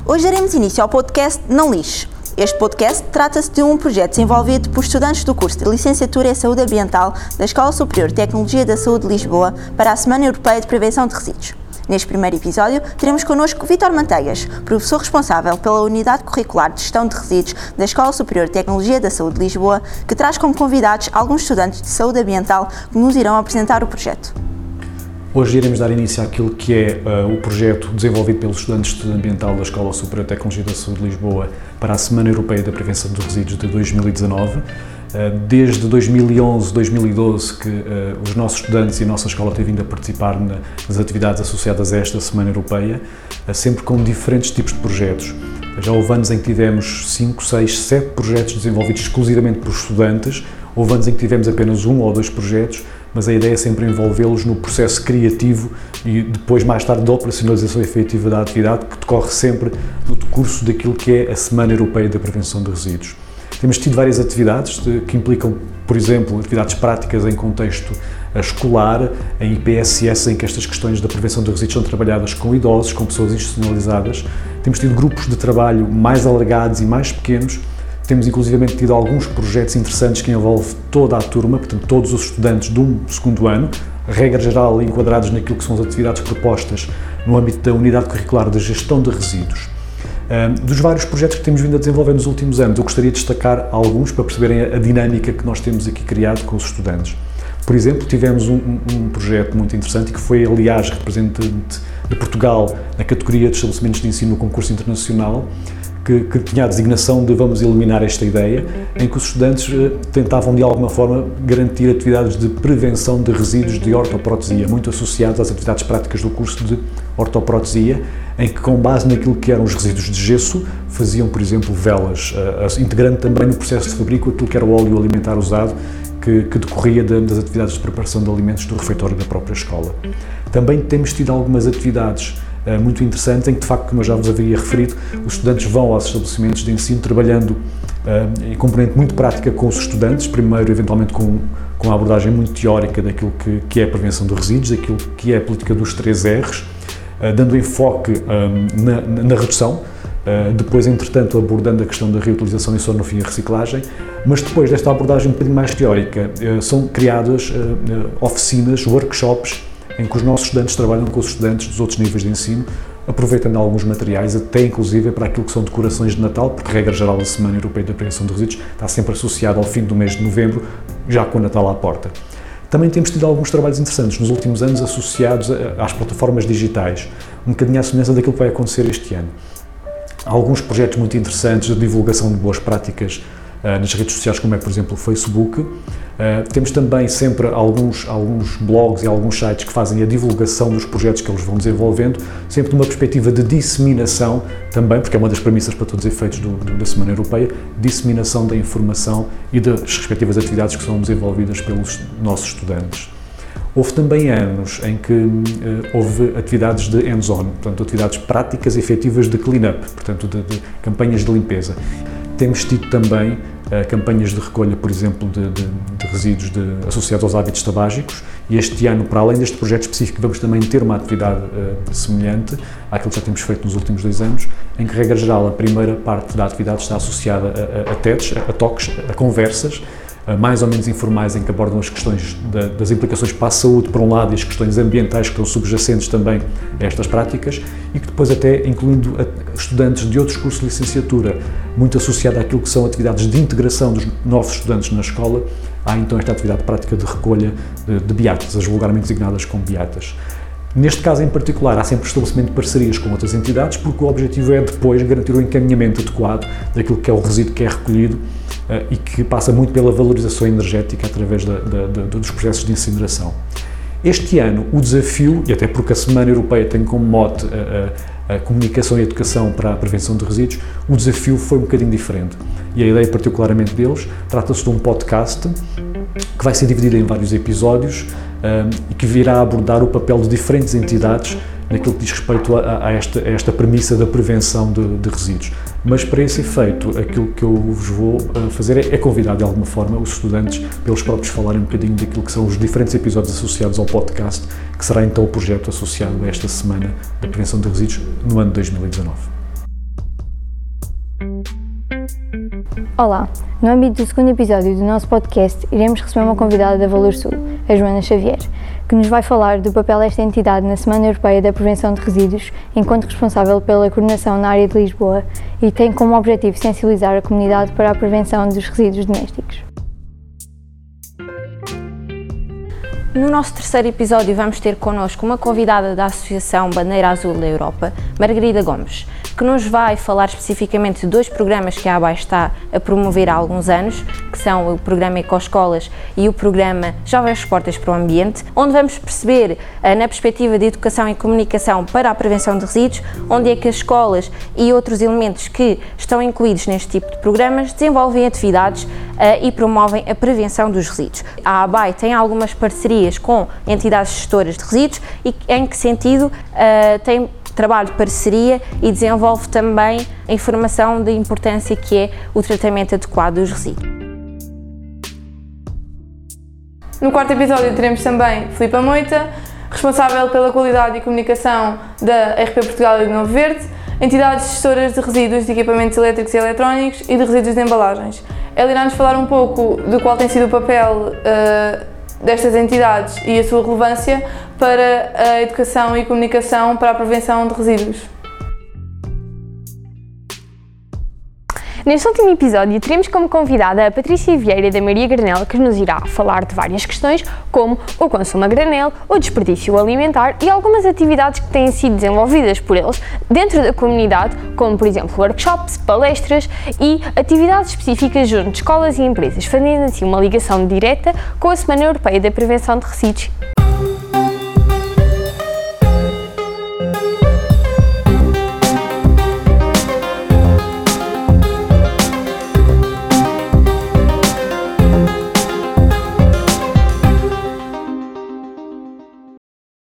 Hoje daremos início ao podcast Não Lixe. Este podcast trata-se de um projeto desenvolvido por estudantes do curso de Licenciatura em Saúde Ambiental da Escola Superior de Tecnologia da Saúde de Lisboa para a Semana Europeia de Prevenção de Resíduos. Neste primeiro episódio, teremos connosco Vítor Manteigas, professor responsável pela Unidade Curricular de Gestão de Resíduos da Escola Superior de Tecnologia da Saúde de Lisboa, que traz como convidados alguns estudantes de saúde ambiental que nos irão apresentar o projeto. Hoje iremos dar início àquilo que é o projeto desenvolvido pelos estudantes de ambiental da Escola Superior de Tecnologia da Saúde de Lisboa para a Semana Europeia da Prevenção dos Resíduos de 2019. Desde 2011, 2012 que os nossos estudantes e a nossa escola têm vindo a participar nas atividades associadas a esta Semana Europeia, sempre com diferentes tipos de projetos. Já houve anos em que tivemos 5, 6, 7 projetos desenvolvidos exclusivamente por estudantes, houve anos em que tivemos apenas 1 ou 2 projetos, mas a ideia é sempre envolvê-los no processo criativo e depois, mais tarde, da operacionalização efetiva da atividade, que decorre sempre no decurso daquilo que é a Semana Europeia da Prevenção de Resíduos. Temos tido várias atividades que implicam, por exemplo, atividades práticas em contexto escolar, em IPSS, em que estas questões da prevenção de resíduos são trabalhadas com idosos, com pessoas institucionalizadas. Temos tido grupos de trabalho mais alargados e mais pequenos. Temos inclusivamente tido alguns projetos interessantes que envolvem toda a turma, portanto todos os estudantes do segundo ano, regra geral enquadrados naquilo que são as atividades propostas no âmbito da Unidade Curricular de Gestão de Resíduos. Dos vários projetos que temos vindo a desenvolver nos últimos anos, eu gostaria de destacar alguns para perceberem a dinâmica que nós temos aqui criado com os estudantes. Por exemplo, tivemos um projeto muito interessante que foi, aliás, representante de Portugal na categoria de estabelecimentos de ensino no concurso internacional, que tinha a designação de vamos eliminar esta ideia, em que os estudantes tentavam de alguma forma garantir atividades de prevenção de resíduos de ortoprotesia, muito associados às atividades práticas do curso de ortoprotesia, em que com base naquilo que eram os resíduos de gesso, faziam, por exemplo, velas, integrando também no processo de fabrico aquilo que era o óleo alimentar usado, que decorria das atividades de preparação de alimentos do refeitório da própria escola. Também temos tido algumas atividades muito interessantes, em que, de facto, como eu já vos havia referido, os estudantes vão aos estabelecimentos de ensino trabalhando em componente muito prática com os estudantes, primeiro, eventualmente, com a abordagem muito teórica daquilo que é a prevenção de resíduos, daquilo que é a política dos 3 R's, dando enfoque na redução, depois, entretanto, abordando a questão da reutilização e só no fim a reciclagem, mas depois desta abordagem um bocadinho mais teórica, são criadas oficinas, workshops, em que os nossos estudantes trabalham com os estudantes dos outros níveis de ensino, aproveitando alguns materiais, até inclusive para aquilo que são decorações de Natal, porque, regra geral, a Semana Europeia da Prevenção de Resíduos está sempre associada ao fim do mês de novembro, já com o Natal à porta. Também temos tido alguns trabalhos interessantes nos últimos anos associados às plataformas digitais, um bocadinho à semelhança daquilo que vai acontecer este ano. Há alguns projetos muito interessantes de divulgação de boas práticas nas redes sociais, como é, por exemplo, o Facebook. Temos também sempre alguns blogs e alguns sites que fazem a divulgação dos projetos que eles vão desenvolvendo, sempre numa perspectiva de disseminação também, porque é uma das premissas para todos os efeitos da Semana Europeia, disseminação da informação e das respectivas atividades que são desenvolvidas pelos nossos estudantes. Houve também anos em que houve atividades de hands-on, portanto, atividades práticas e efetivas de clean-up, portanto, de campanhas de limpeza. Temos tido também campanhas de recolha, por exemplo, de resíduos associados aos hábitos tabágicos, e este ano, para além deste projeto específico, vamos também ter uma atividade semelhante àquilo que já temos feito nos últimos 2 anos, em que, regra geral, a primeira parte da atividade está associada a TEDs, a talks, a conversas, mais ou menos informais, em que abordam as questões das implicações para a saúde, por um lado, e as questões ambientais que estão subjacentes também a estas práticas, e que depois até incluindo estudantes de outros cursos de licenciatura, muito associada àquilo que são atividades de integração dos novos estudantes na escola, há então esta atividade prática de recolha de beatas, as vulgarmente designadas como beatas. Neste caso em particular, há sempre estabelecimento de parcerias com outras entidades, porque o objetivo é depois garantir o encaminhamento adequado daquilo que é o resíduo que é recolhido e que passa muito pela valorização energética através dos processos de incineração. Este ano, o desafio, e até porque a Semana Europeia tem como mote a comunicação e a educação para a prevenção de resíduos, o desafio foi um bocadinho diferente. E a ideia particularmente deles, trata-se de um podcast que vai ser dividido em vários episódios e que virá abordar o papel de diferentes entidades naquilo que diz respeito a esta premissa da prevenção de resíduos. Mas para esse efeito, aquilo que eu vos vou fazer é convidar de alguma forma os estudantes para eles próprios falarem um bocadinho daquilo que são os diferentes episódios associados ao podcast, que será então o projeto associado a esta Semana da Prevenção de Resíduos no ano de 2019. Olá! No âmbito do segundo episódio do nosso podcast, iremos receber uma convidada da Valor Sul, a Joana Xavier, que nos vai falar do papel desta entidade na Semana Europeia da Prevenção de Resíduos, enquanto responsável pela coordenação na área de Lisboa, e tem como objetivo sensibilizar a comunidade para a prevenção dos resíduos domésticos. No nosso terceiro episódio vamos ter connosco uma convidada da Associação Bandeira Azul da Europa, Margarida Gomes, que nos vai falar especificamente de dois programas que a ABAI está a promover há alguns anos, que são o programa Ecoescolas e o programa Jovens Portas para o Ambiente, onde vamos perceber, na perspectiva de educação e comunicação para a prevenção de resíduos, onde é que as escolas e outros elementos que estão incluídos neste tipo de programas desenvolvem atividades e promovem a prevenção dos resíduos. A ABAI tem algumas parcerias com entidades gestoras de resíduos e em que sentido tem trabalho de parceria e desenvolve também a informação da importância que é o tratamento adequado dos resíduos. No quarto episódio teremos também Filipa Moita, responsável pela qualidade e comunicação da RP Portugal e do Novo Verde, entidades gestoras de resíduos de equipamentos elétricos e eletrónicos e de resíduos de embalagens. Ela irá-nos falar um pouco do qual tem sido o papel destas entidades e a sua relevância para a educação e comunicação para a prevenção de resíduos. Neste último episódio, teremos como convidada a Patrícia Vieira da Maria Granel, que nos irá falar de várias questões, como o consumo a granel, o desperdício alimentar e algumas atividades que têm sido desenvolvidas por eles dentro da comunidade, como, por exemplo, workshops, palestras e atividades específicas junto de escolas e empresas, fazendo assim uma ligação direta com a Semana Europeia da Prevenção de Resíduos